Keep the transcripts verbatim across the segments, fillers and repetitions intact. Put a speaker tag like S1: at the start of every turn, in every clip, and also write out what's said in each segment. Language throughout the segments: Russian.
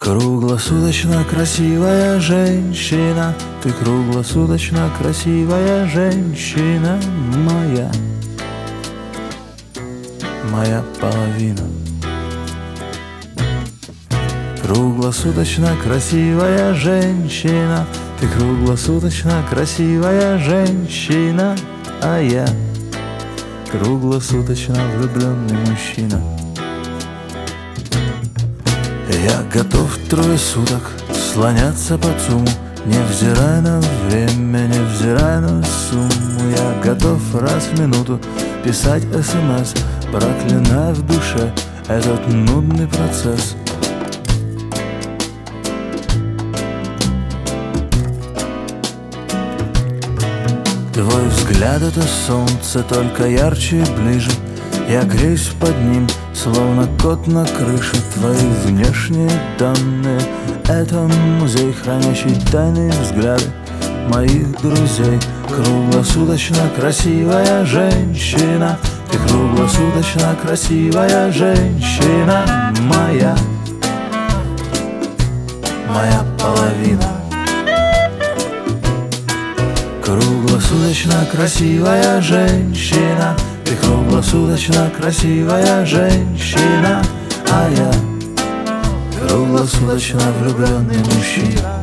S1: Круглосуточно красивая женщина, ты круглосуточно красивая женщина моя, моя половина. Круглосуточно красивая женщина, ты круглосуточно красивая женщина, а я круглосуточно влюбленный мужчина. Я готов трое суток слоняться по ЦУМу, невзирая на время, невзирая на сумму. Я готов раз в минуту писать СМС, проклиная в душе этот нудный процесс. Твой взгляд — это солнце, только ярче и ближе. Я греюсь под ним, словно кот на крыше. Твои внешние данные — это музей, хранящий тайные взгляды моих друзей. Круглосуточно красивая женщина, ты круглосуточно красивая женщина моя, моя половина. Круглосуточно красивая женщина, ты круглосуточно красивая женщина, а я круглосуточно влюбленный мужчина.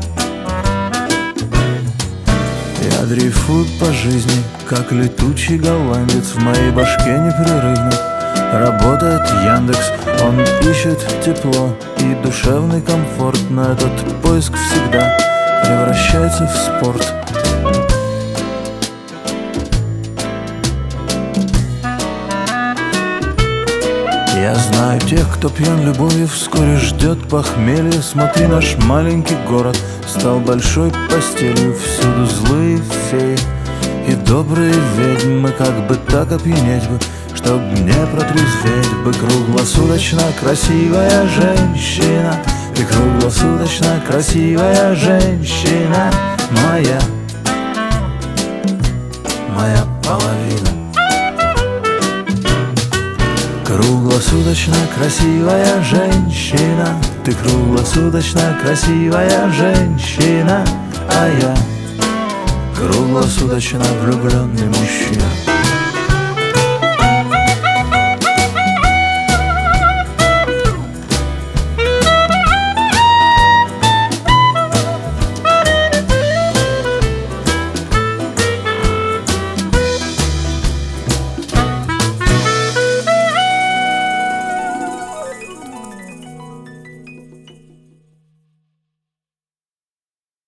S1: Я дрейфую по жизни, как летучий голландец. В моей башке непрерывно работает Яндекс. Он ищет тепло и душевный комфорт, но этот поиск всегда превращается в спорт. Я знаю тех, кто пьян любовью, вскоре ждет похмелье. Смотри, наш маленький город стал большой постелью. Всюду злые феи и добрые ведьмы. Как бы так опьянеть бы, чтоб не протрезветь бы. Круглосуточно красивая женщина, ты круглосуточно красивая женщина моя, моя половина. Круглосуточно красивая женщина, ты круглосуточно красивая женщина, а я круглосуточно влюбленный мужчина.